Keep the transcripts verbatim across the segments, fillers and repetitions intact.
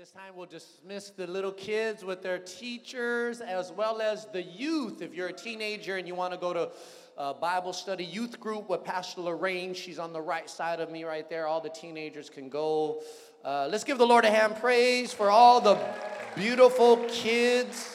This time we'll dismiss the little kids with their teachers as well as the youth. If you're a teenager and you want to go to a Bible study youth group with Pastor Lorraine, she's on the right side of me right there. All the teenagers can go. Uh, let's give the Lord a hand praise for all the beautiful kids.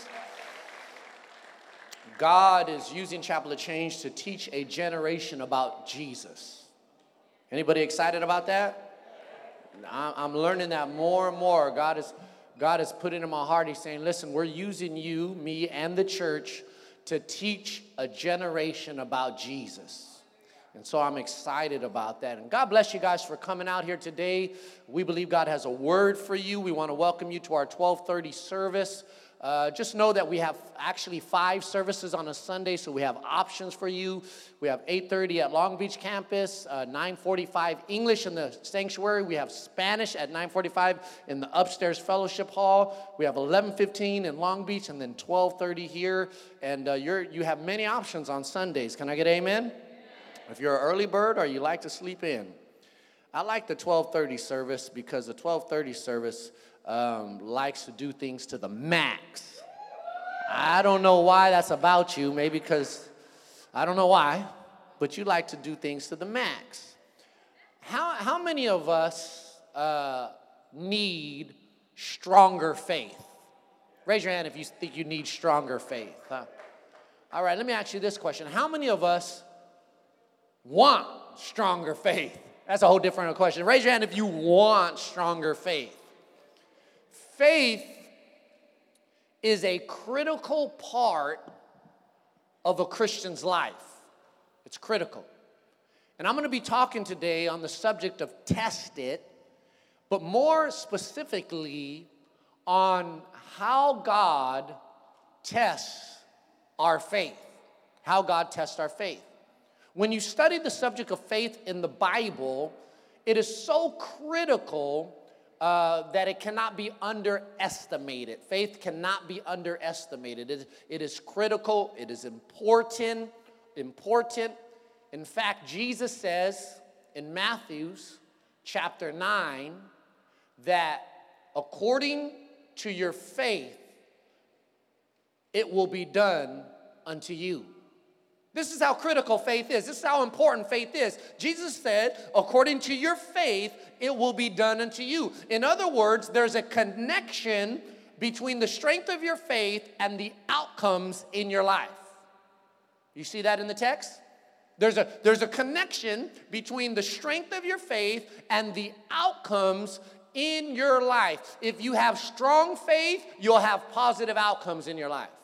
God is using Chapel of Change to teach a generation about Jesus. Anybody excited about that? I'm learning that more and more. God is, God is putting in my heart. He's saying, listen, we're using you, me, and the church to teach a generation about Jesus. And so I'm excited about that. And God bless you guys for coming out here today. We believe God has a word for you. We want to welcome you to our twelve thirty service. Uh, just know that we have actually five services on a Sunday, so we have options for you. We have eight thirty at Long Beach campus, uh, nine forty-five English in the sanctuary. We have Spanish at nine forty-five in the upstairs fellowship hall. We have eleven fifteen in Long Beach and then twelve thirty here. And uh, you're, you have many options on Sundays. Can I get amen? Amen? If you're an early bird or you like to sleep in. I like the twelve thirty service because the twelve thirty service Um, likes to do things to the max. I don't know why that's about you. Maybe because, I don't know why, but you like to do things to the max. How, how many of us uh, need stronger faith? Raise your hand if you think you need stronger faith. Huh? All right, let me ask you this question. How many of us want stronger faith? That's a whole different question. Raise your hand if you want stronger faith. Faith is a critical part of a Christian's life. It's critical. And I'm going to be talking today on the subject of test it, but more specifically on how God tests our faith. How God tests our faith. When you study the subject of faith in the Bible, it is so critical Uh, that it cannot be underestimated. Faith cannot be underestimated. It, it is critical. It is important. Important. In fact, Jesus says in Matthew chapter nine that according to your faith, it will be done unto you. This is how critical faith is. This is how important faith is. Jesus said, according to your faith, it will be done unto you. In other words, there's a connection between the strength of your faith and the outcomes in your life. You see that in the text? There's a, there's a connection between the strength of your faith and the outcomes in your life. If you have strong faith, you'll have positive outcomes in your life.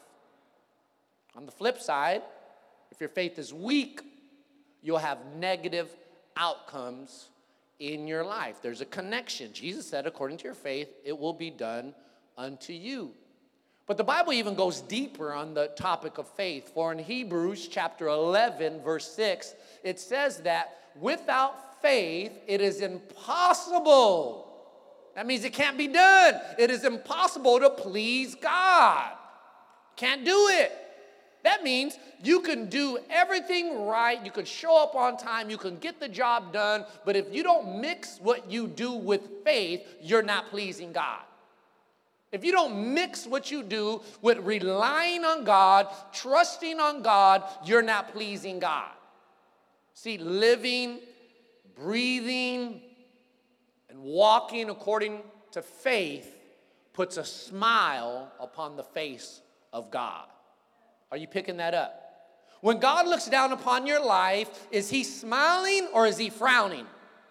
On the flip side, if your faith is weak, you'll have negative outcomes in your life. There's a connection. Jesus said, according to your faith, it will be done unto you. But the Bible even goes deeper on the topic of faith. For in Hebrews chapter eleven, verse six, it says that without faith, it is impossible. That means it can't be done. It is impossible to please God. Can't do it. That means you can do everything right, you can show up on time, you can get the job done, but if you don't mix what you do with faith, you're not pleasing God. If you don't mix what you do with relying on God, trusting on God, you're not pleasing God. See, living, breathing, and walking according to faith puts a smile upon the face of God. Are you picking that up? When God looks down upon your life, is he smiling or is he frowning?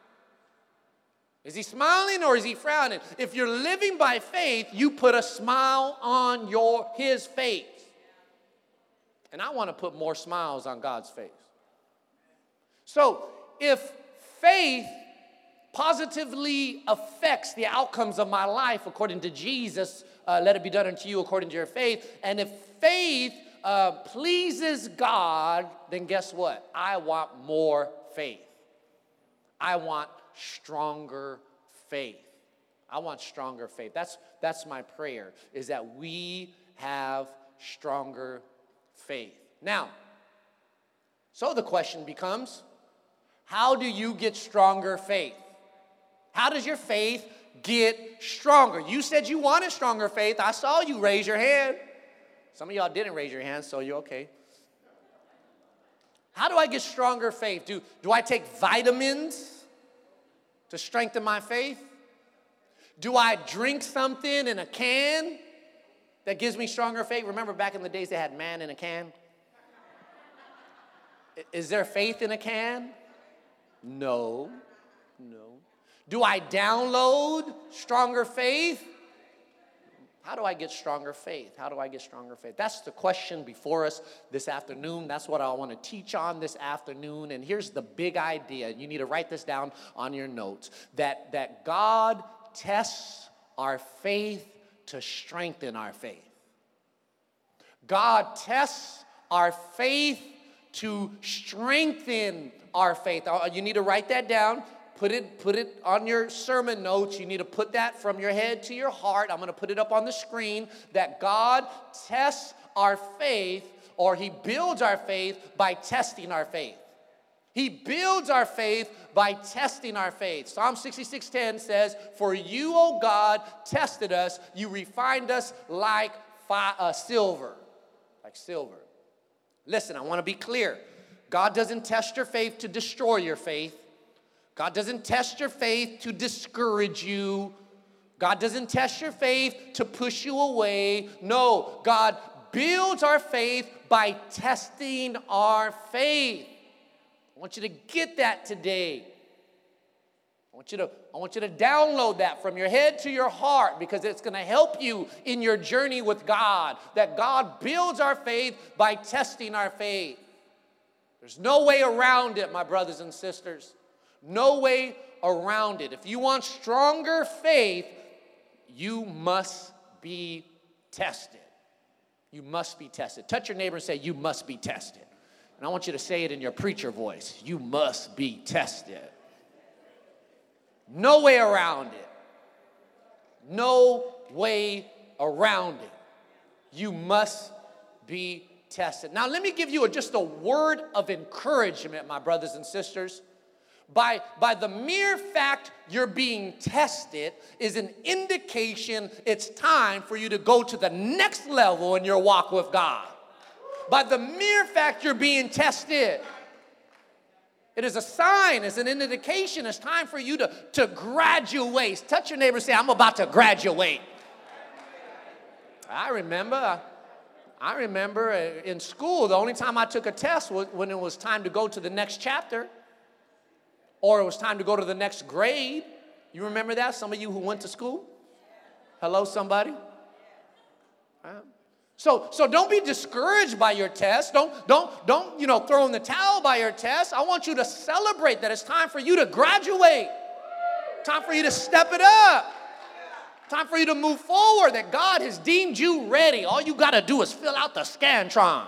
Is he smiling or is he frowning? If you're living by faith, you put a smile on your his face. And I want to put more smiles on God's face. So if faith positively affects the outcomes of my life according to Jesus, uh, let it be done unto you according to your faith. And if faith Uh, pleases God, then guess what? I want more faith. I want stronger faith. I want stronger faith. That's, that's my prayer, is that we have stronger faith. Now, so the question becomes, how do you get stronger faith? How does your faith get stronger? You said you wanted stronger faith. I saw you raise your hand. Some of y'all didn't raise your hand, so you're okay. How do I get stronger faith? Do, do I take vitamins to strengthen my faith? Do I drink something in a can that gives me stronger faith? Remember back in the days they had man in a can? Is there faith in a can? No, no. Do I download stronger faith? How do I get stronger faith? How do I get stronger faith? That's the question before us this afternoon. That's what I want to teach on this afternoon. And here's the big idea. You need to write this down on your notes. That, that God tests our faith to strengthen our faith. God tests our faith to strengthen our faith. You need to write that down. Put it, put it on your sermon notes. You need to put that from your head to your heart. I'm going to put it up on the screen. That God tests our faith, or he builds our faith by testing our faith. He builds our faith by testing our faith. Psalm sixty-six ten says, "For you, O God, tested us. You refined us like fi- uh, silver." Like silver. Listen, I want to be clear. God doesn't test your faith to destroy your faith. God doesn't test your faith to discourage you. God doesn't test your faith to push you away. No, God builds our faith by testing our faith. I want you to get that today. I want you to, I want you to download that from your head to your heart, because it's going to help you in your journey with God. That God builds our faith by testing our faith. There's no way around it, my brothers and sisters. No way around it. If you want stronger faith, you must be tested. You must be tested. Touch your neighbor and say, "You must be tested." And I want you to say it in your preacher voice. You must be tested. No way around it. No way around it. You must be tested. Now, let me give you a, just a word of encouragement, my brothers and sisters. By, by the mere fact you're being tested is an indication it's time for you to go to the next level in your walk with God. By the mere fact you're being tested, it is a sign, it's an indication, it's time for you to, to graduate. Touch your neighbor and say, "I'm about to graduate." I remember, I remember in school, the only time I took a test was when it was time to go to the next chapter. Or it was time to go to the next grade. You remember that? Some of you who went to school? Hello, somebody? Huh? So, so don't be discouraged by your test. Don't, don't, don't, you know, throw in the towel by your test. I want you to celebrate that it's time for you to graduate. Time for you to step it up. Time for you to move forward, that God has deemed you ready. All you got to do is fill out the Scantron.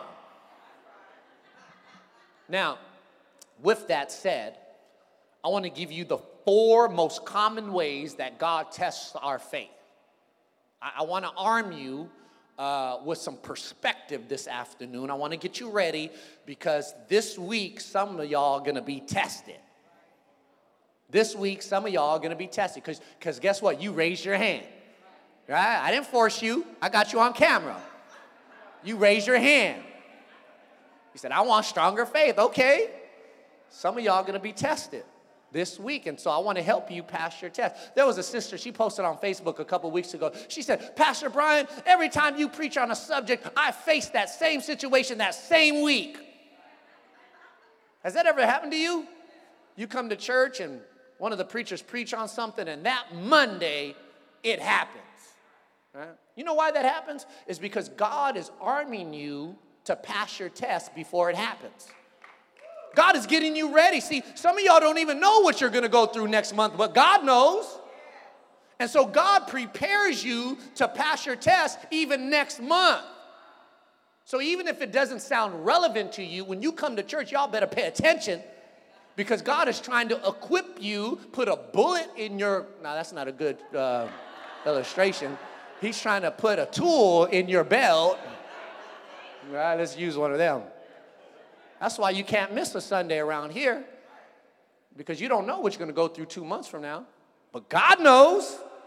Now, with that said, I want to give you the four most common ways that God tests our faith. I, I want to arm you uh, with some perspective this afternoon. I want to get you ready, because this week, some of y'all are going to be tested. This week, some of y'all are going to be tested, because because guess what? You raised your hand, right? I didn't force you. I got you on camera. You raised your hand. You said, "I want stronger faith." Okay. Some of y'all are going to be tested this week, and so I want to help you pass your test. There was a sister, she posted on Facebook a couple weeks ago. She said, "Pastor Brian, every time you preach on a subject, I face that same situation that same week." Has that ever happened to you? You come to church and one of the preachers preach on something, and that Monday it happens. Right? You know why that happens? It's because God is arming you to pass your test before it happens. God is getting you ready. See, some of y'all don't even know what you're going to go through next month, but God knows. And so God prepares you to pass your test even next month. So even if it doesn't sound relevant to you, when you come to church, y'all better pay attention, because God is trying to equip you, put a bullet in your, now that's not a good uh, illustration. He's trying to put a tool in your belt. All right, let's use one of them. That's why you can't miss a Sunday around here, because you don't know what you're going to go through two months from now. But God knows.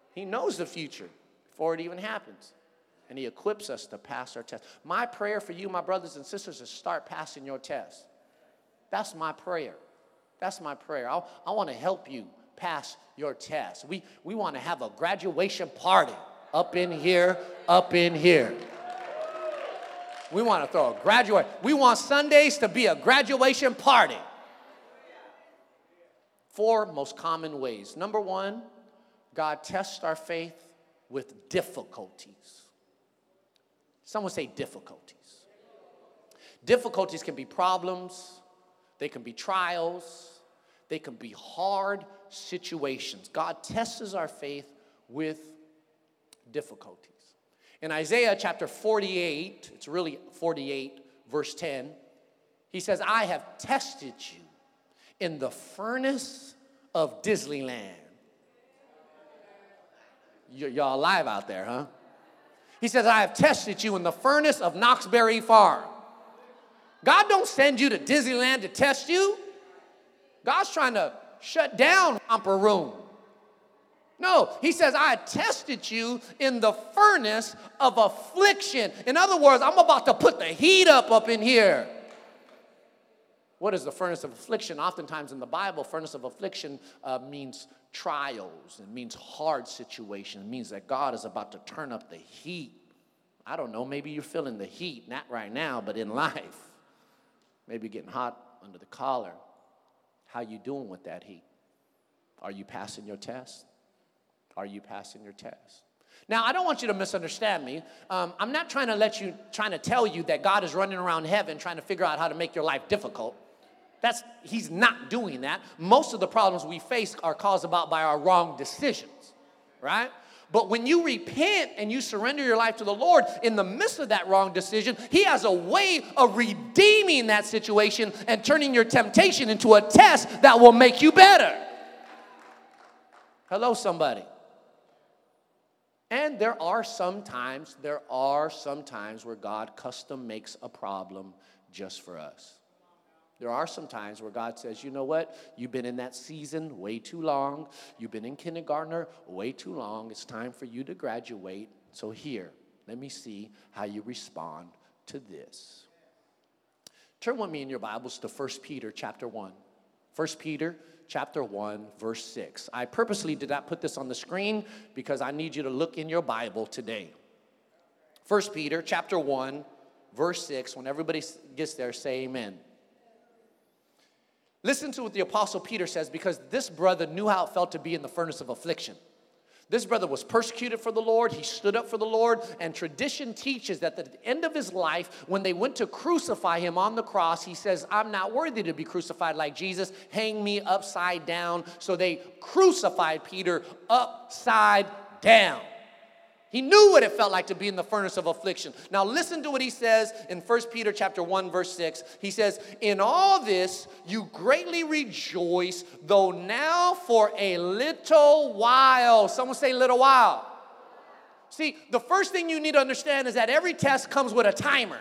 He knows the future before it even happens. And he equips us to pass our test. My prayer for you, my brothers and sisters, is start passing your test. That's my prayer. That's my prayer. I, I want to help you pass your test. We, we want to have a graduation party up in here, up in here. We want to throw a graduate. We want Sundays to be a graduation party. Four most common ways. Number one, God tests our faith with difficulties. Someone say difficulties. Difficulties can be problems. They can be trials. They can be hard situations. God tests our faith with difficulties. In Isaiah chapter forty-eight, it's really forty-eight, verse ten, he says, I have tested you in the furnace of Disneyland. Y- y'all alive out there, huh? He says, I have tested you in the furnace of Knoxberry Farm. God don't send you to Disneyland to test you. God's trying to shut down Romper Room. No, he says, I tested you in the furnace of affliction. In other words, I'm about to put the heat up up in here. What is the furnace of affliction? Oftentimes in the Bible, furnace of affliction uh, means trials. It means hard situation. It means that God is about to turn up the heat. I don't know, maybe you're feeling the heat, not right now, but in life. Maybe you're getting hot under the collar. How you doing with that heat? Are you passing your test? Are you passing your test? Now, I don't want you to misunderstand me. Um, I'm not trying to let you, trying to tell you that God is running around heaven trying to figure out how to make your life difficult. That's, he's not doing that. Most of the problems we face are caused about by our wrong decisions, right? But when you repent and you surrender your life to the Lord, in the midst of that wrong decision, he has a way of redeeming that situation and turning your temptation into a test that will make you better. Hello, somebody. And there are some times, there are some times where God custom makes a problem just for us. There are some times where God says, you know what? You've been in that season way too long. You've been in kindergartner way too long. It's time for you to graduate. So here, let me see how you respond to this. Turn with me in your Bibles to First Peter chapter one. First Peter chapter one, verse six. I purposely did not put this on the screen because I need you to look in your Bible today. First Peter chapter one, verse six. When everybody gets there, say amen. Listen to what the Apostle Peter says, because this brother knew how it felt to be in the furnace of affliction. This brother was persecuted for the Lord. He stood up for the Lord. And tradition teaches that at the end of his life, when they went to crucify him on the cross, he says, I'm not worthy to be crucified like Jesus. Hang me upside down. So they crucified Peter upside down. He knew what it felt like to be in the furnace of affliction. Now listen to what he says in First Peter chapter one, verse six. He says, in all this you greatly rejoice, though now for a little while. Someone say little while. See, the first thing you need to understand is that every test comes with a timer.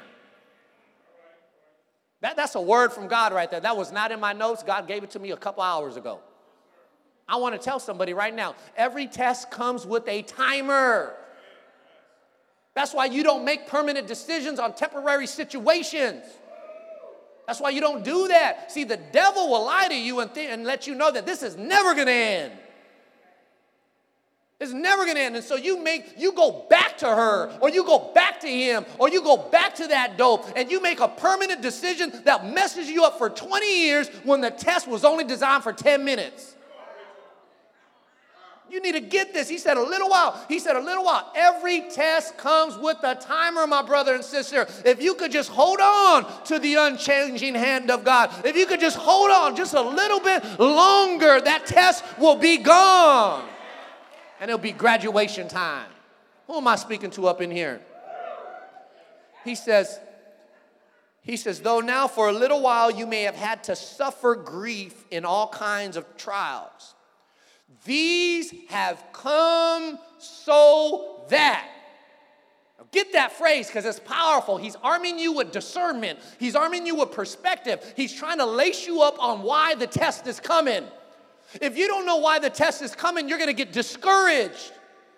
That, that's a word from God right there. That was not in my notes. God gave it to me a couple hours ago. I want to tell somebody right now, every test comes with a timer. That's why you don't make permanent decisions on temporary situations. That's why you don't do that. See, the devil will lie to you and, th- and let you know that this is never going to end. It's never going to end. And so you make, you go back to her, or you go back to him, or you go back to that dope, and you make a permanent decision that messes you up for twenty years when the test was only designed for ten minutes. You need to get this. He said a little while. He said a little while. Every test comes with a timer, my brother and sister. If you could just hold on to the unchanging hand of God, if you could just hold on just a little bit longer, that test will be gone. And it'll be graduation time. Who am I speaking to up in here? He says, he says, though now for a little while you may have had to suffer grief in all kinds of trials. These have come so that. Now get that phrase because it's powerful. He's arming you with discernment. He's arming you with perspective. He's trying to lace you up on why the test is coming. If you don't know why the test is coming, you're going to get discouraged.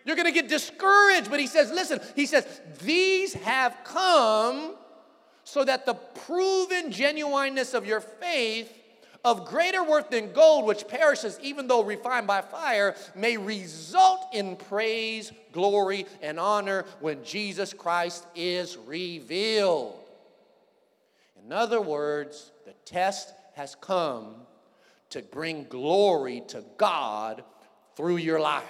You're going to get discouraged. But he says, listen, he says, these have come so that the proven genuineness of your faith, of greater worth than gold, which perishes even though refined by fire, may result in praise, glory, and honor when Jesus Christ is revealed. In other words, the test has come to bring glory to God through your life.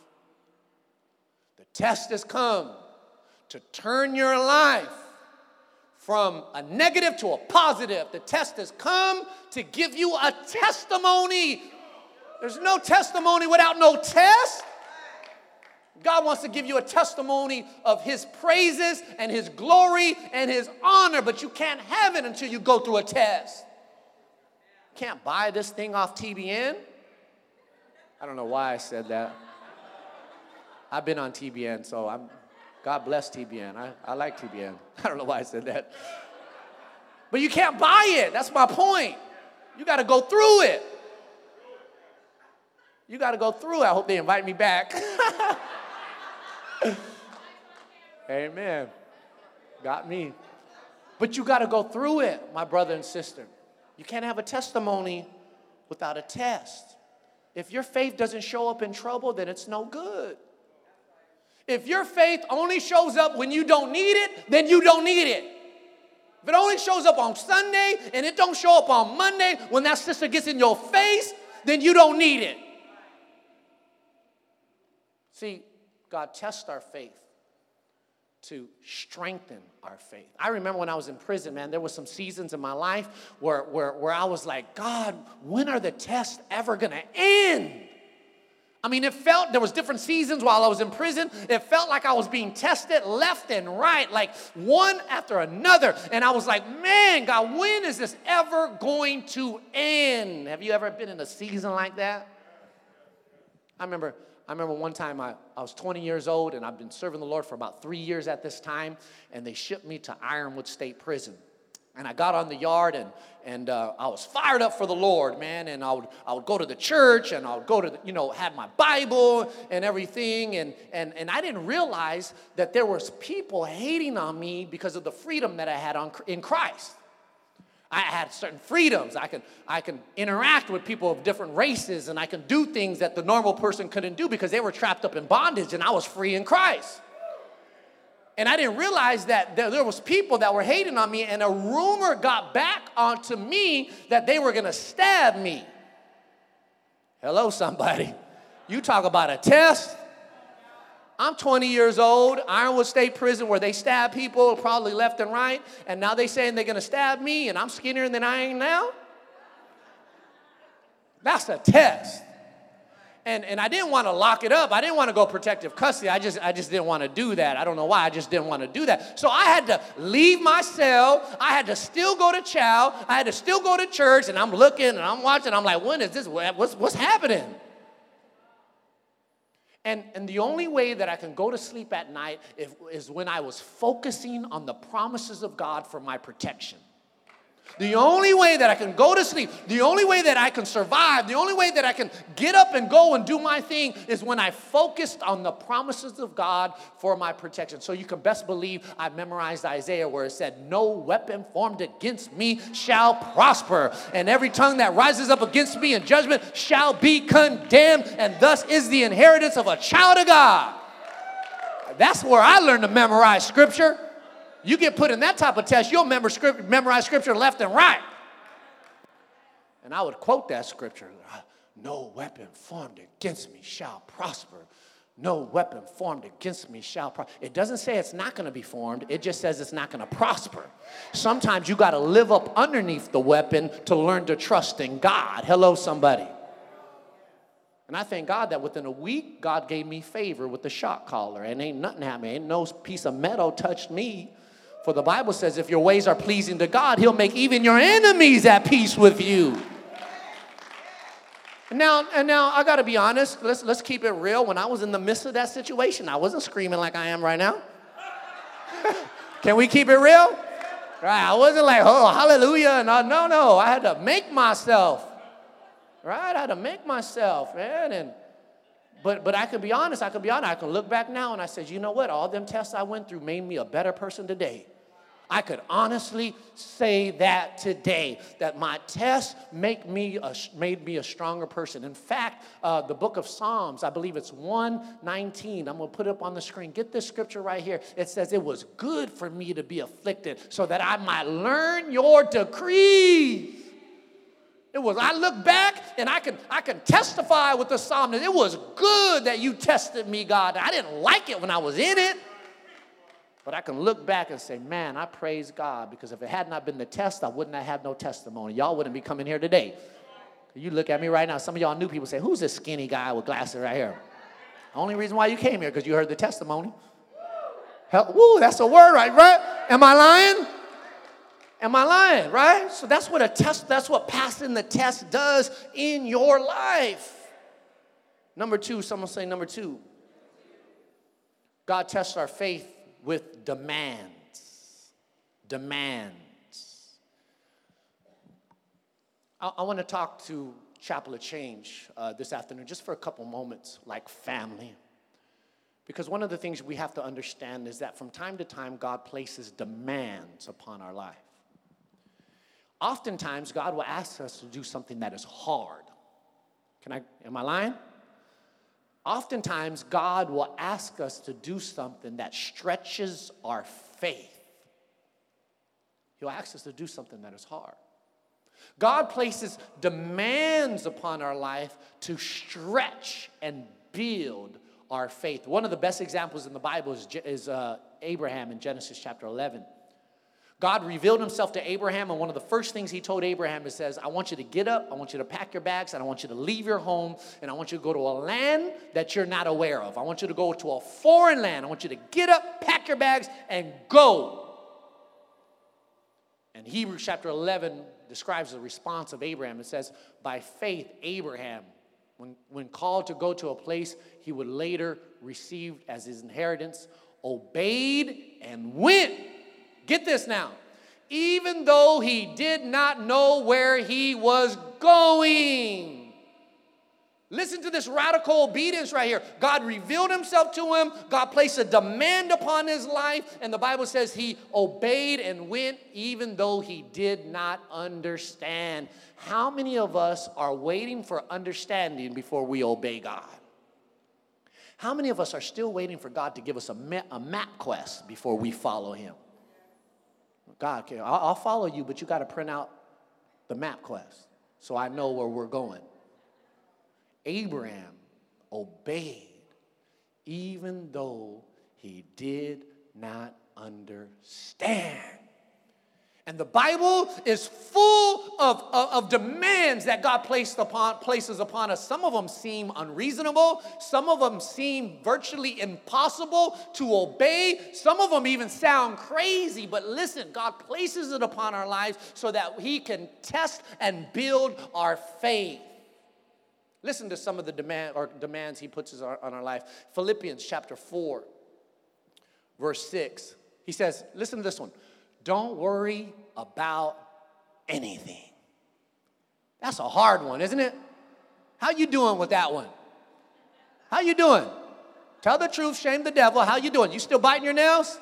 The test has come to turn your life from a negative to a positive. The test has come to give you a testimony. There's no testimony without no test. God wants to give you a testimony of his praises and his glory and his honor, but you can't have it until you go through a test. You can't buy this thing off T B N. I don't know why I said that. I've been on T B N, so I'm, God bless T B N. I, I like T B N. I don't know why I said that. But you can't buy it. That's my point. You got to go through it. You got to go through it. I hope they invite me back. Amen. Got me. But you got to go through it, my brother and sister. You can't have a testimony without a test. If your faith doesn't show up in trouble, then it's no good. If your faith only shows up when you don't need it, then you don't need it. If it only shows up on Sunday and it don't show up on Monday when that sister gets in your face, then you don't need it. See, God tests our faith to strengthen our faith. I remember when I was in prison, man, there were some seasons in my life where, where, where I was like, God, when are the tests ever going to end? I mean, it felt, there was different seasons while I was in prison. It felt like I was being tested left and right, like one after another. And I was like, man, God, when is this ever going to end? Have you ever been in a season like that? I remember, I remember one time I, I was twenty years old, and I've been serving the Lord for about three years at this time, and they shipped me to Ironwood State Prison. And I got on the yard, and, and uh, I was fired up for the Lord, man. And I would, I would go to the church, and I would go to, the, you know, have my Bible and everything. And, and, and I didn't realize that there was people hating on me because of the freedom that I had on, in Christ. I had certain freedoms. I can, I can interact with people of different races, and I can do things that the normal person couldn't do because they were trapped up in bondage, and I was free in Christ. And I didn't realize that there, there was people that were hating on me, and a rumor got back onto me that they were going to stab me. Hello, somebody. You talk about a test. I'm twenty years old, Ironwood State Prison, where they stab people probably left and right, and now they saying they're going to stab me, and I'm skinnier than I am now? That's a test. And, and I didn't want to lock it up. I didn't want to go protective custody. I just, I just didn't want to do that. I don't know why. I just didn't want to do that. So I had to leave my cell. I had to still go to chow. I had to still go to church. And I'm looking and I'm watching. I'm like, when is this? What's, what's happening? And, and the only way that I can go to sleep at night if, is when I was focusing on the promises of God for my protection. The only way that I can go to sleep, the only way that I can survive, the only way that I can get up and go and do my thing is when I focused on the promises of God for my protection. So you can best believe I memorized Isaiah where it said, no weapon formed against me shall prosper, and every tongue that rises up against me in judgment shall be condemned, and thus is the inheritance of a child of God. That's where I learned to memorize scripture. You get put in that type of test, you'll memorize scripture, memorize scripture left and right. And I would quote that scripture. No weapon formed against me shall prosper. No weapon formed against me shall prosper. It doesn't say it's not going to be formed. It just says it's not going to prosper. Sometimes you got to live up underneath the weapon to learn to trust in God. Hello, somebody. And I thank God that within a week, God gave me favor with the shock collar. And ain't nothing happened. Ain't no piece of metal touched me. For the Bible says if your ways are pleasing to God, he'll make even your enemies at peace with you. And now, and now I got to be honest. Let's, let's keep it real. When I was in the midst of that situation, I wasn't screaming like I am right now. Can we keep it real? Right? I wasn't like, oh, hallelujah. No, no, no. I had to make myself. Right? I had to make myself, man. And But but I can be honest, I can be honest. I can look back now and I said, you know what? All them tests I went through made me a better person today. I could honestly say that today, that my tests make me a, made me a stronger person. In fact, uh, the book of Psalms, I believe it's one nineteen. I'm going to put it up on the screen. Get this scripture right here. It says, it was good for me to be afflicted so that I might learn your decrees. It was, I look back and I can, I can testify with the psalm that it was good that you tested me, God. I didn't like it when I was in it. But I can look back and say, man, I praise God, because if it had not been the test, I wouldn't have had no testimony. Y'all wouldn't be coming here today. You look at me right now. Some of y'all new people say, who's this skinny guy with glasses right here? The only reason why you came here because you heard the testimony. Hell, woo, that's a word, right? Right? Am I lying? Am I lying? Right? So that's what a test, that's what passing the test does in your life. Number two, someone say number two. God tests our faith with demands. Demands. I, I want to talk to Chapel of Change uh, this afternoon just for a couple moments, like family. Because one of the things we have to understand is that from time to time, God places demands upon our life. Oftentimes, God will ask us to do something that is hard. Can I, am I lying? Oftentimes, God will ask us to do something that stretches our faith. He'll ask us to do something that is hard. God places demands upon our life to stretch and build our faith. One of the best examples in the Bible is, is uh, Abraham in Genesis chapter eleven. God revealed himself to Abraham, and one of the first things he told Abraham, is says, I want you to get up, I want you to pack your bags, and I want you to leave your home, and I want you to go to a land that you're not aware of. I want you to go to a foreign land. I want you to get up, pack your bags, and go. And Hebrews chapter eleven describes the response of Abraham. It says, by faith, Abraham, when, when called to go to a place he would later receive as his inheritance, obeyed and went. Get this now. Even though he did not know where he was going. Listen to this radical obedience right here. God revealed himself to him. God placed a demand upon his life. And the Bible says he obeyed and went even though he did not understand. How many of us are waiting for understanding before we obey God? How many of us are still waiting for God to give us a map, a map quest before we follow him? God, I'll, I'll follow you, but you got to print out the map quest so I know where we're going. Abraham obeyed even though he did not understand. And the Bible is full of, of, of demands that God placed upon, places upon us. Some of them seem unreasonable. Some of them seem virtually impossible to obey. Some of them even sound crazy. But listen, God places it upon our lives so that he can test and build our faith. Listen to some of the demand or demands he puts on our life. Philippians chapter four, verse six. He says, listen to this one. Don't worry about anything. That's a hard one, isn't it? How you doing with that one? How you doing? Tell the truth, shame the devil. How you doing? You still biting your nails?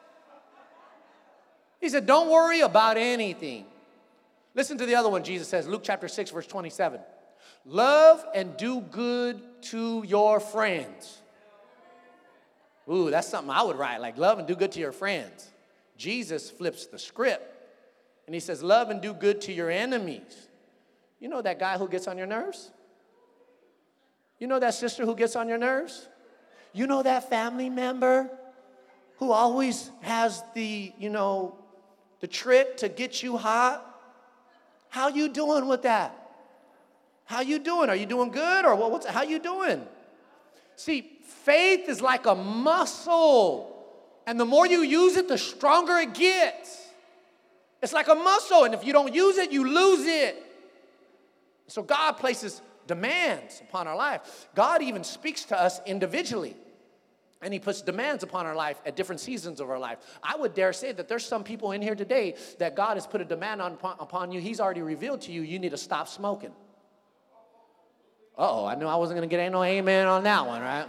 He said, don't worry about anything. Listen to the other one Jesus says, Luke chapter six, verse twenty-seven. Love and do good to your friends. Ooh, that's something I would write, like love and do good to your friends. Jesus flips the script, and he says, love and do good to your enemies. You know that guy who gets on your nerves? You know that sister who gets on your nerves? You know that family member who always has the, you know, the trick to get you hot? How you doing with that? How you doing? Are you doing good, or what, what's, how you doing? See, faith is like a muscle. And the more you use it, the stronger it gets. It's like a muscle, and if you don't use it, you lose it. So God places demands upon our life. God even speaks to us individually, and he puts demands upon our life at different seasons of our life. I would dare say that there's some people in here today that God has put a demand on, upon you. He's already revealed to you, you need to stop smoking. Uh-oh, I knew I wasn't going to get no amen on that one, right?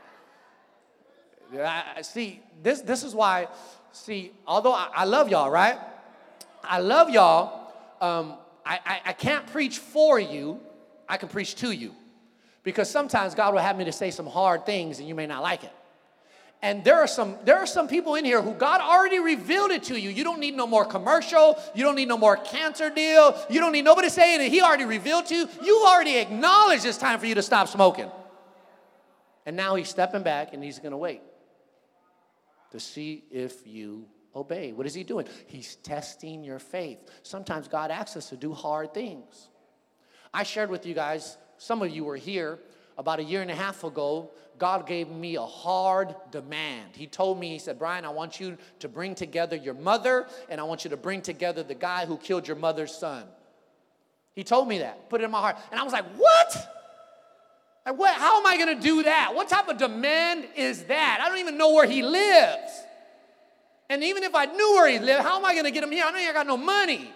I, see, this, this is why, see, although I, I love y'all, right? I love y'all. Um, I, I, I can't preach for you. I can preach to you. Because sometimes God will have me to say some hard things and you may not like it. And there are some there are some people in here who God already revealed it to you. You don't need no more commercial. You don't need no more cancer deal. You don't need nobody saying it. He already revealed to you. You've already acknowledged it's time for you to stop smoking. And now he's stepping back and he's going to wait to see if you obey. What is he doing? He's testing your faith. Sometimes God asks us to do hard things. I shared with you guys, some of you were here, about a year and a half ago, God gave me a hard demand. He told me, he said, Brian, I want you to bring together your mother, and I want you to bring together the guy who killed your mother's son. He told me that, put it in my heart. And I was like, what? Like, what? How am I going to do that? What type of demand is that? I don't even know where he lives. And even if I knew where he lived, how am I going to get him here? I don't even got no money.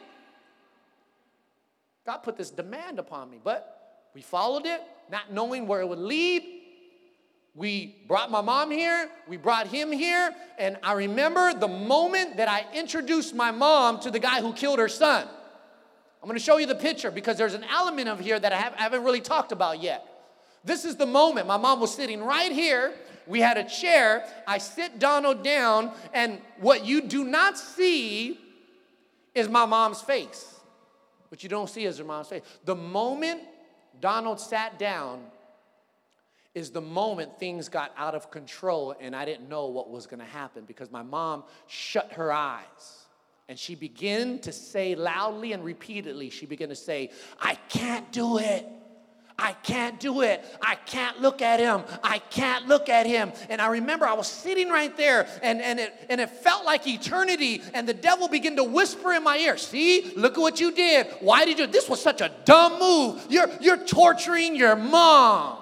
God put this demand upon me, but we followed it, not knowing where it would lead. We brought my mom here. We brought him here. And I remember the moment that I introduced my mom to the guy who killed her son. I'm going to show you the picture because there's an element of here that I, have, I haven't really talked about yet. This is the moment. My mom was sitting right here. We had a chair. I sit Donald down, and what you do not see is my mom's face. What you don't see is her mom's face. The moment Donald sat down is the moment things got out of control, and I didn't know what was going to happen because my mom shut her eyes. And she began to say loudly and repeatedly, she began to say, I can't do it. I can't do it. I can't look at him. I can't look at him. And I remember I was sitting right there, and, and, it, and it felt like eternity, and the devil began to whisper in my ear, see, look at what you did. Why did you? This was such a dumb move. You're, you're torturing your mom.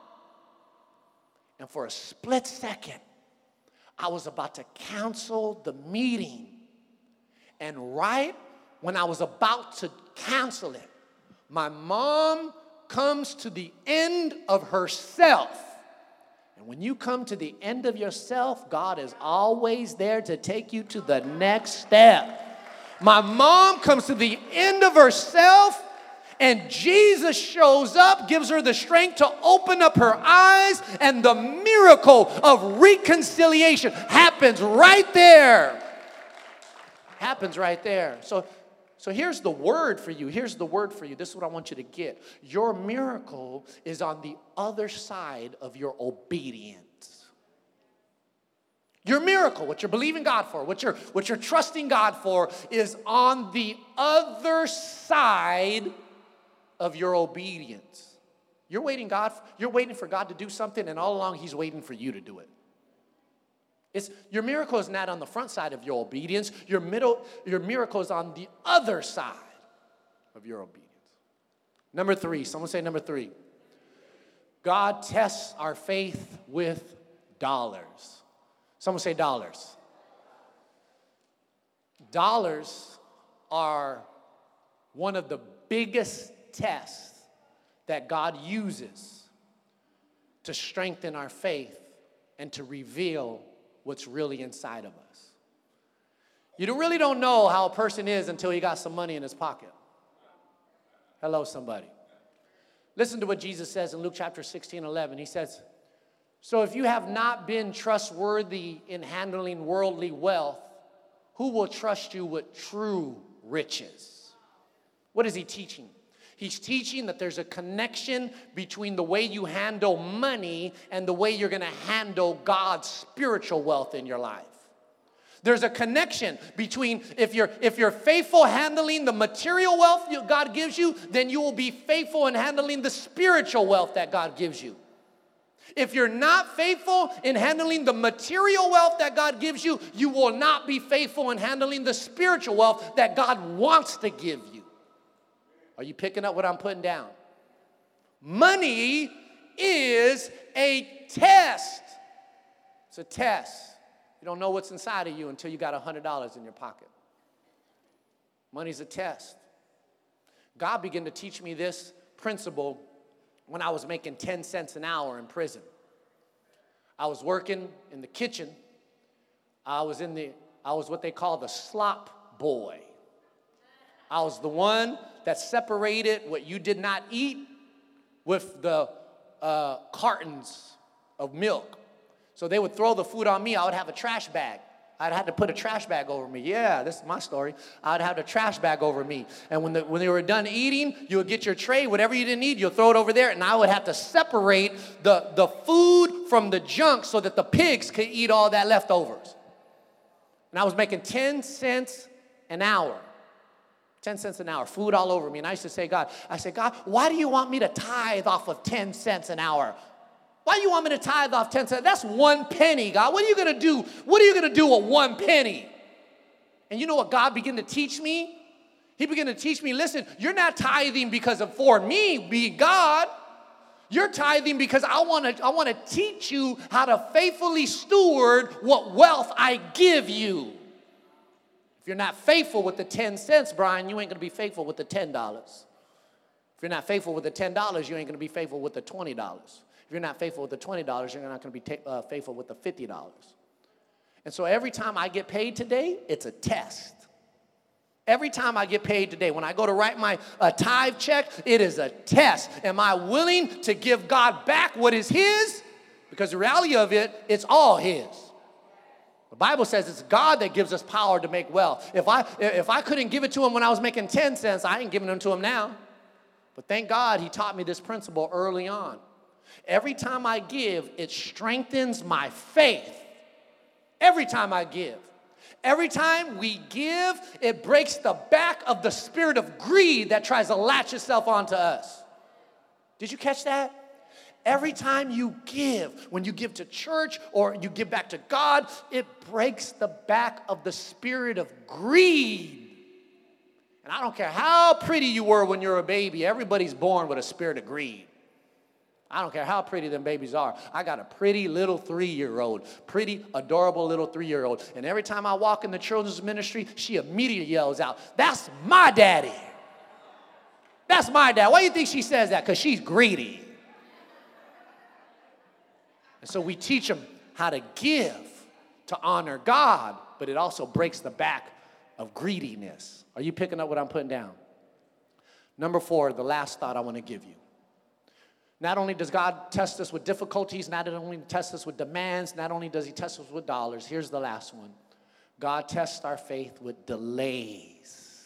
And for a split second, I was about to cancel the meeting. And right when I was about to cancel it, my mom comes to the end of herself. And when you come to the end of yourself, God is always there to take you to the next step. My mom comes to the end of herself, and Jesus shows up, gives her the strength to open up her eyes, and the miracle of reconciliation happens right there. Happens right there. So, so here's the word for you. Here's the word for you. This is what I want you to get. Your miracle is on the other side of your obedience. Your miracle, what you're believing God for, what you're, what you're trusting God for, is on the other side of your obedience. You're waiting God, you're waiting for God to do something, and all along he's waiting for you to do it. It's, your miracle is not on the front side of your obedience. Your, middle, your miracle is on the other side of your obedience. Number three, someone say number three. God tests our faith with dollars. Someone say dollars. Dollars are one of the biggest tests that God uses to strengthen our faith and to reveal what's really inside of us. You really don't know how a person is until he got some money in his pocket. Hello, somebody. Listen to what Jesus says in Luke chapter sixteen, eleven. He says, so if you have not been trustworthy in handling worldly wealth, who will trust you with true riches? What is he teaching? He's teaching that there's a connection between the way you handle money and the way you're going to handle God's spiritual wealth in your life. There's a connection between if you're, if you're faithful handling the material wealth God gives you, then you will be faithful in handling the spiritual wealth that God gives you. If you're not faithful in handling the material wealth that God gives you, you will not be faithful in handling the spiritual wealth that God wants to give you. Are you picking up what I'm putting down? Money is a test. It's a test. You don't know what's inside of you until you got one hundred dollars in your pocket. Money's a test. God began to teach me this principle when I was making ten cents an hour in prison. I was working in the kitchen. I was in the, I was what they call the slop boy. I was the one that separated what you did not eat with the uh, cartons of milk. So they would throw the food on me. I would have a trash bag. I'd have to put a trash bag over me. Yeah, this is my story. I'd have a trash bag over me. And when, the, when they were done eating, you would get your tray. Whatever you didn't eat, you'll throw it over there. And I would have to separate the, the food from the junk so that the pigs could eat all that leftovers. And I was making ten cents an hour. ten cents an hour, food all over me. And I used to say, God, I said, God, why do you want me to tithe off of ten cents an hour? Why do you want me to tithe off ten cents? That's one penny, God. What are you going to do? What are you going to do with one penny? And you know what God began to teach me? He began to teach me, listen, you're not tithing because of for me being God. You're tithing because I want to I want to teach you how to faithfully steward what wealth I give you. If you're not faithful with the ten cents, Brian, you ain't going to be faithful with the ten dollars. If you're not faithful with the ten dollars, you ain't going to be faithful with the twenty dollars. If you're not faithful with the twenty dollars, you're not going to be ta- uh, faithful with the fifty dollars. And so every time I get paid today, it's a test. Every time I get paid today, when I go to write my uh, tithe check, it is a test. Am I willing to give God back what is his? Because the reality of it, it's all his. The Bible says it's God that gives us power to make wealth. If I, if I couldn't give it to him when I was making ten cents, I ain't giving them to him now. But thank God he taught me this principle early on. Every time I give, it strengthens my faith. Every time I give. Every time we give, it breaks the back of the spirit of greed that tries to latch itself onto us. Did you catch that? Every time you give, when you give to church or you give back to God, it breaks the back of the spirit of greed. And I don't care how pretty you were when you were a baby, everybody's born with a spirit of greed. I don't care how pretty them babies are. I got a pretty little three-year-old, pretty adorable little three-year-old. And every time I walk in the children's ministry, she immediately yells out, "That's my daddy. That's my dad." Why do you think she says that? Because she's greedy. And so we teach them how to give to honor God, but it also breaks the back of greediness. Are you picking up what I'm putting down? Number four, the last thought I want to give you. Not only does God test us with difficulties, not only test us with demands, not only does he test us with dollars. Here's the last one. God tests our faith with delays.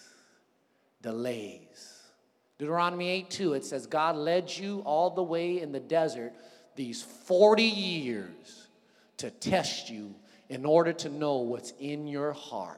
Delays. Deuteronomy eight two, it says, God led you all the way in the desert these forty years to test you in order to know what's in your heart.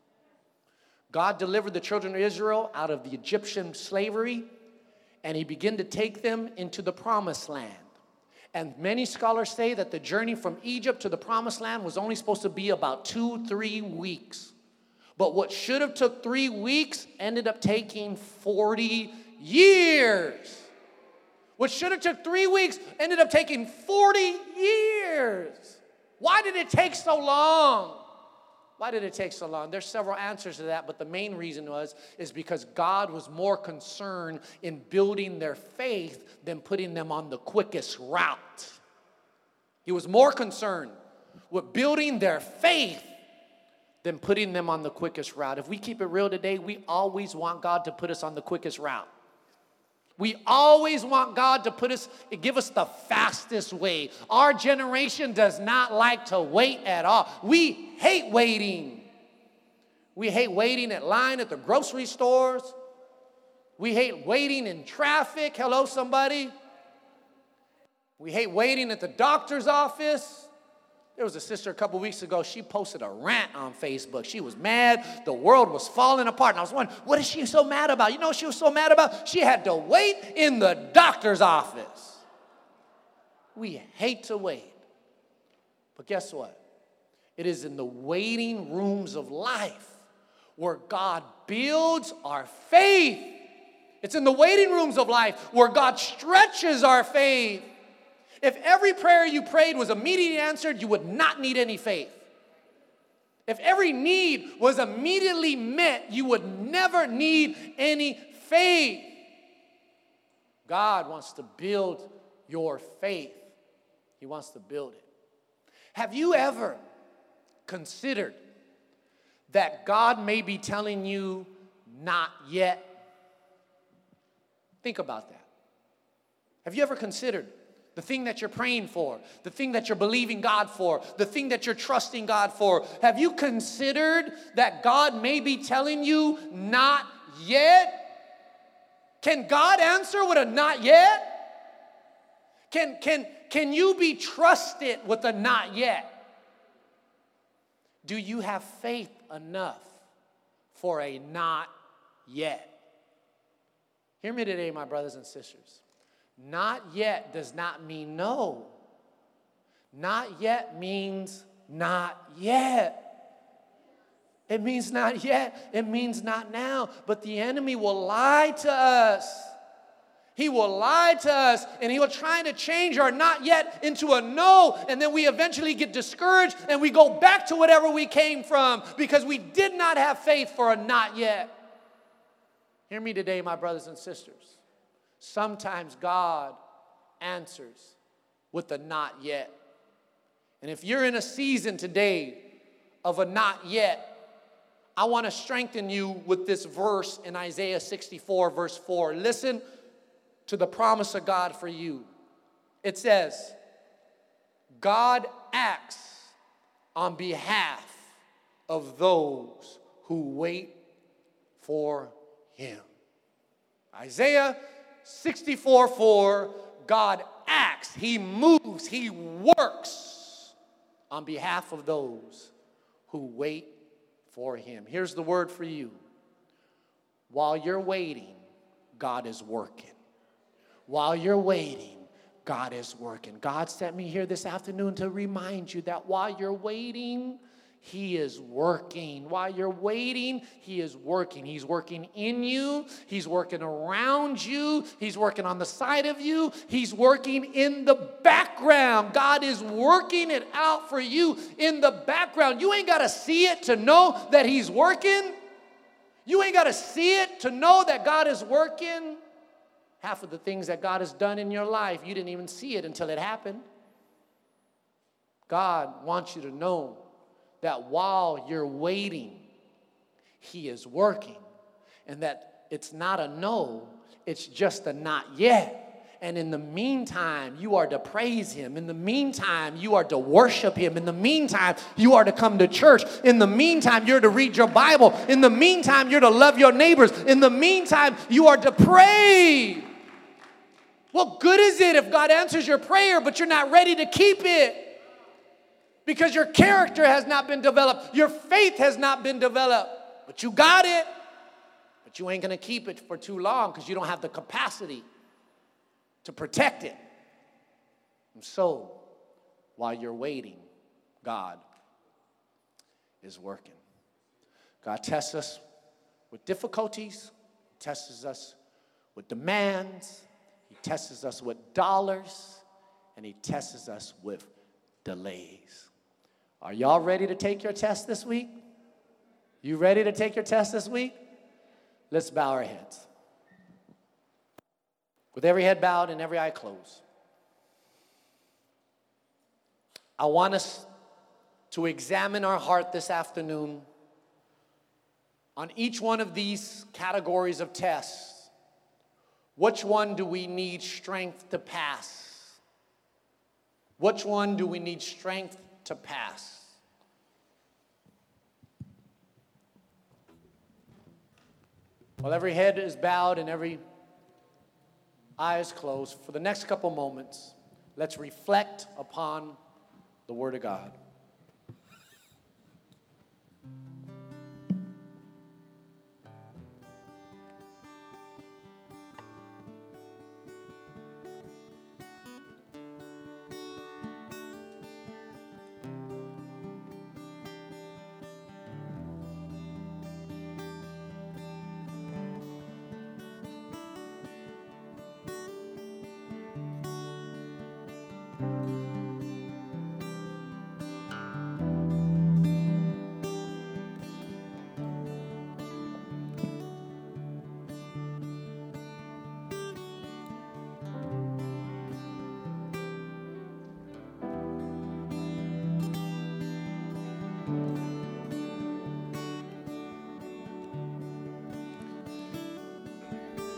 God delivered the children of Israel out of the Egyptian slavery, and he began to take them into the promised land. And many scholars say that the journey from Egypt to the promised land was only supposed to be about two, three weeks. But what should have took three weeks ended up taking forty years. What should have took three weeks ended up taking forty years. Why did it take so long? Why did it take so long? There's several answers to that, but the main reason was is because God was more concerned in building their faith than putting them on the quickest route. He was more concerned with building their faith than putting them on the quickest route. If we keep it real today, we always want God to put us on the quickest route. We always want God to put us, give us the fastest way. Our generation does not like to wait at all. We hate waiting. We hate waiting at line at the grocery stores. We hate waiting in traffic. Hello, somebody. We hate waiting at the doctor's office. There was a sister a couple weeks ago, she posted a rant on Facebook. She was mad. The world was falling apart. And I was wondering, what is she so mad about? You know what she was so mad about? She had to wait in the doctor's office. We hate to wait. But guess what? It is in the waiting rooms of life where God builds our faith. It's in the waiting rooms of life where God stretches our faith. If every prayer you prayed was immediately answered, you would not need any faith. If every need was immediately met, you would never need any faith. God wants to build your faith. He wants to build it. Have you ever considered that God may be telling you not yet? Think about that. Have you ever considered the thing that you're praying for, the thing that you're believing God for, the thing that you're trusting God for? Have you considered that God may be telling you not yet? Can God answer with a not yet? Can, can, can you be trusted with a not yet? Do you have faith enough for a not yet? Hear me today, my brothers and sisters. Not yet does not mean no. Not yet means not yet. It means not yet. It means not now. But the enemy will lie to us. He will lie to us, and he will try to change our not yet into a no, and then we eventually get discouraged and we go back to whatever we came from because we did not have faith for a not yet. Hear me today, my brothers and sisters. Sometimes God answers with a not yet. And if you're in a season today of a not yet, I want to strengthen you with this verse in Isaiah sixty-four, verse four. Listen to the promise of God for you. It says, God acts on behalf of those who wait for him. Isaiah sixty-four four, God acts, he moves, he works on behalf of those who wait for him. Here's the word for you. While you're waiting, God is working. While you're waiting, God is working. God sent me here this afternoon to remind you that while you're waiting, he is working. While you're waiting, he is working. He's working in you. He's working around you. He's working on the side of you. He's working in the background. God is working it out for you in the background. You ain't got to see it to know that he's working. You ain't got to see it to know that God is working. Half of the things that God has done in your life, you didn't even see it until it happened. God wants you to know that while you're waiting, he is working. And that it's not a no, it's just a not yet. And in the meantime, you are to praise him. In the meantime, you are to worship him. In the meantime, you are to come to church. In the meantime, you're to read your Bible. In the meantime, you're to love your neighbors. In the meantime, you are to pray. What good is it if God answers your prayer, but you're not ready to keep it? Because your character has not been developed. Your faith has not been developed. But you got it. But you ain't going to keep it for too long because you don't have the capacity to protect it. And so, while you're waiting, God is working. God tests us with difficulties. He tests us with demands. He tests us with dollars. And he tests us with delays. Are y'all ready to take your test this week? You ready to take your test this week? Let's bow our heads. With every head bowed and every eye closed, I want us to examine our heart this afternoon on each one of these categories of tests. Which one do we need strength to pass? Which one do we need strength to pass? While every head is bowed and every eye is closed, for the next couple moments, let's reflect upon the Word of God.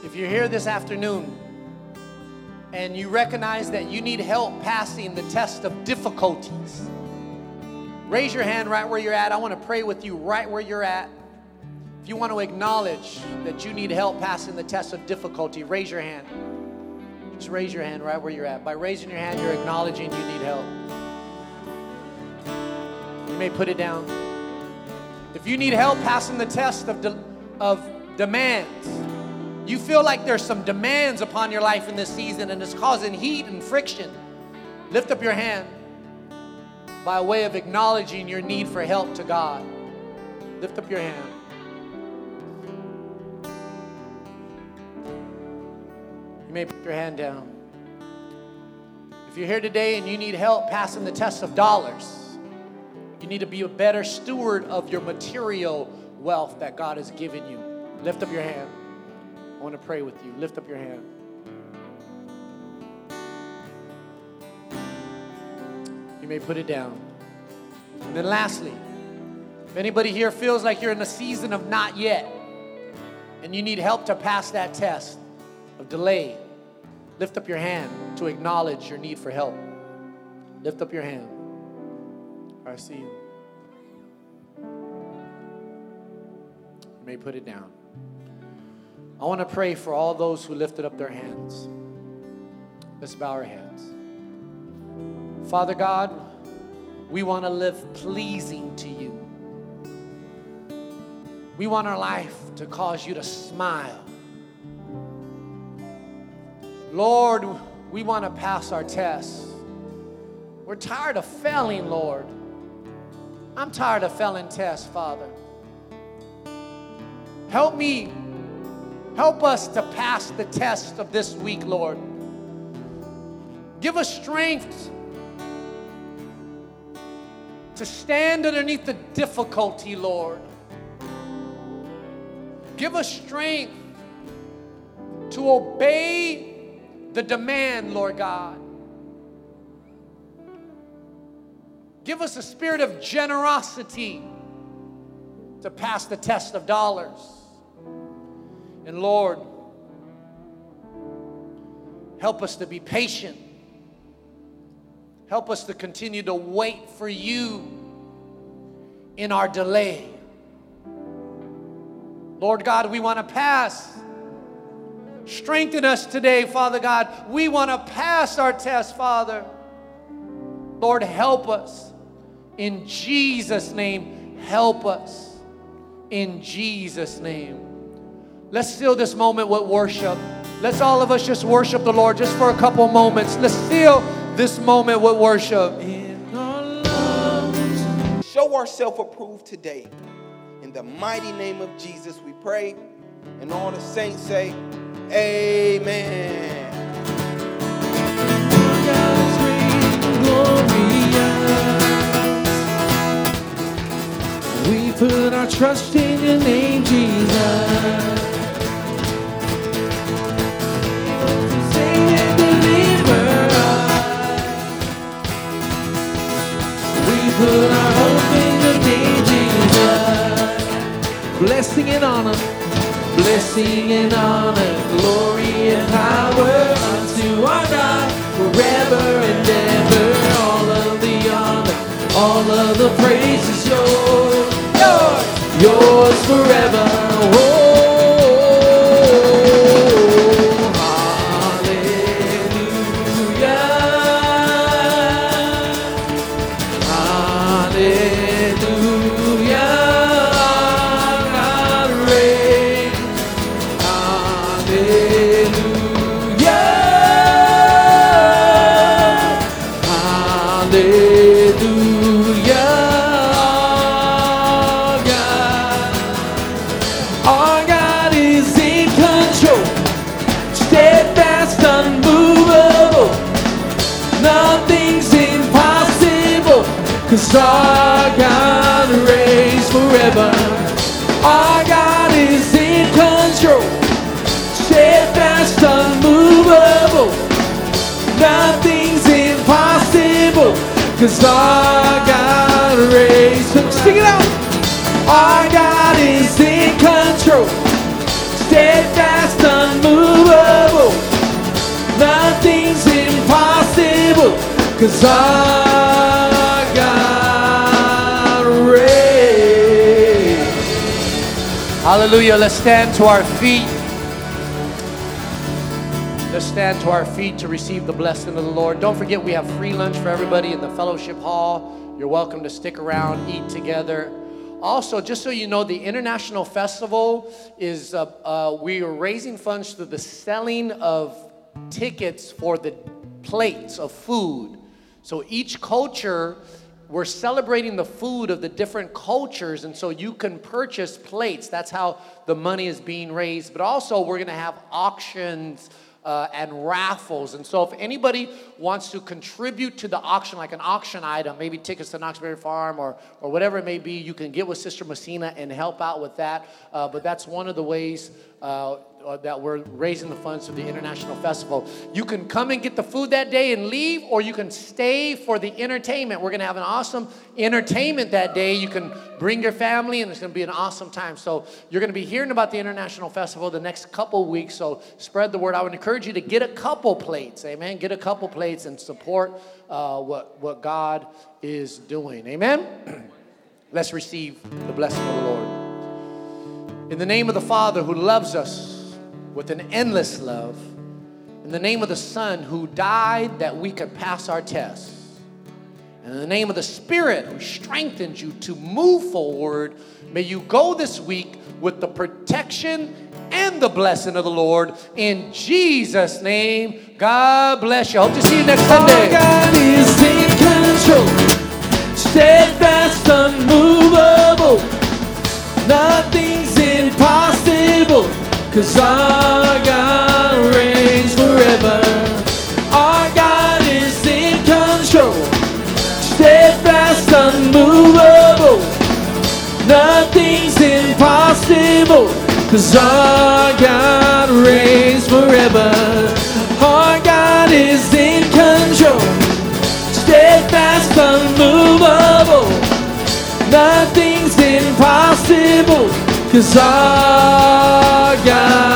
If you're here this afternoon and you recognize that you need help passing the test of difficulties, raise your hand right where you're at. I want to pray with you right where you're at. If you want to acknowledge that you need help passing the test of difficulty, raise your hand. Just raise your hand right where you're at. By raising your hand, you're acknowledging you need help. You may put it down. If you need help passing the test of, de- of demands, you feel like there's some demands upon your life in this season and it's causing heat and friction, lift up your hand by way of acknowledging your need for help to God. Lift up your hand. You may put your hand down. If you're here today and you need help passing the test of dollars, you need to be a better steward of your material wealth that God has given you. Lift up your hand. I want to pray with you. Lift up your hand. You may put it down. And then lastly, if anybody here feels like you're in a season of not yet, and you need help to pass that test of delay, lift up your hand to acknowledge your need for help. Lift up your hand. I see you. You may put it down. I want to pray for all those who lifted up their hands. Let's bow our heads. Father God, we want to live pleasing to you. We want our life to cause you to smile. Lord, we want to pass our tests. We're tired of failing, Lord. I'm tired of failing tests, Father. Help me. Help us to pass the test of this week, Lord. Give us strength to stand underneath the difficulty, Lord. Give us strength to obey the demand, Lord God. Give us a spirit of generosity to pass the test of dollars. And Lord, help us to be patient. Help us to continue to wait for you in our delay. Lord God, we want to pass. Strengthen us today, Father God. We want to pass our test, Father. Lord, help us. In Jesus' name, help us. In Jesus' name. Let's seal this moment with worship. Let's all of us just worship the Lord just for a couple moments. Let's seal this moment with worship. In our lungs. Show ourselves approved today. In the mighty name of Jesus we pray. And all the saints say, amen. We put our trust in your name, Jesus. Save and deliver us. We put our hope in your name, Jesus. Blessing and honor, blessing and honor, glory and power unto our God forever and ever. All of the honor, all of the praise is yours, yours, yours forever. Oh, cause our God reigns forever. Our God is in control, steadfast, unmovable. Nothing's impossible, cause our God reigns. Sing it out. Our God is in control, steadfast, unmovable. 'cause our God reigns. Hallelujah. Let's stand to our feet. Let's stand to our feet to receive the blessing of the Lord. Don't forget, we have free lunch for everybody in the fellowship hall. You're welcome to stick around, eat together. Also, just so you know, the International Festival is, uh, uh, we are raising funds through the selling of tickets for the plates of food. So each culture, we're celebrating the food of the different cultures, and so you can purchase plates. That's how the money is being raised. But also, we're going to have auctions Uh, and raffles. And so if anybody wants to contribute to the auction, like an auction item, maybe tickets to Knox Berry Farm or, or whatever it may be, you can get with Sister Messina and help out with that. Uh, but that's one of the ways uh, that we're raising the funds for the International Festival. You can come and get the food that day and leave, or you can stay for the entertainment. We're going to have an awesome entertainment that day. You can bring your family, and it's going to be an awesome time. So you're going to be hearing about the International Festival the next couple weeks, so spread the word. I would encourage you to get a couple plates, amen? Get a couple plates and support uh, what, what God is doing, amen? Let's receive the blessing of the Lord. In the name of the Father who loves us with an endless love, in the name of the Son who died that we could pass our tests, and in the name of the Spirit who strengthens you to move forward, may you go this week with the protection and the blessing of the Lord. In Jesus' name, God bless you. Hope to see you next Sunday. Our God is in control, steadfast, unmovable. Nothing's impossible, 'cause our God reigns forever. Our God is in control, steadfast, unmovable. Nothing's impossible, 'cause our God reigns forever. Our God is in control, steadfast, unmovable. Nothing's impossible, 'cause our God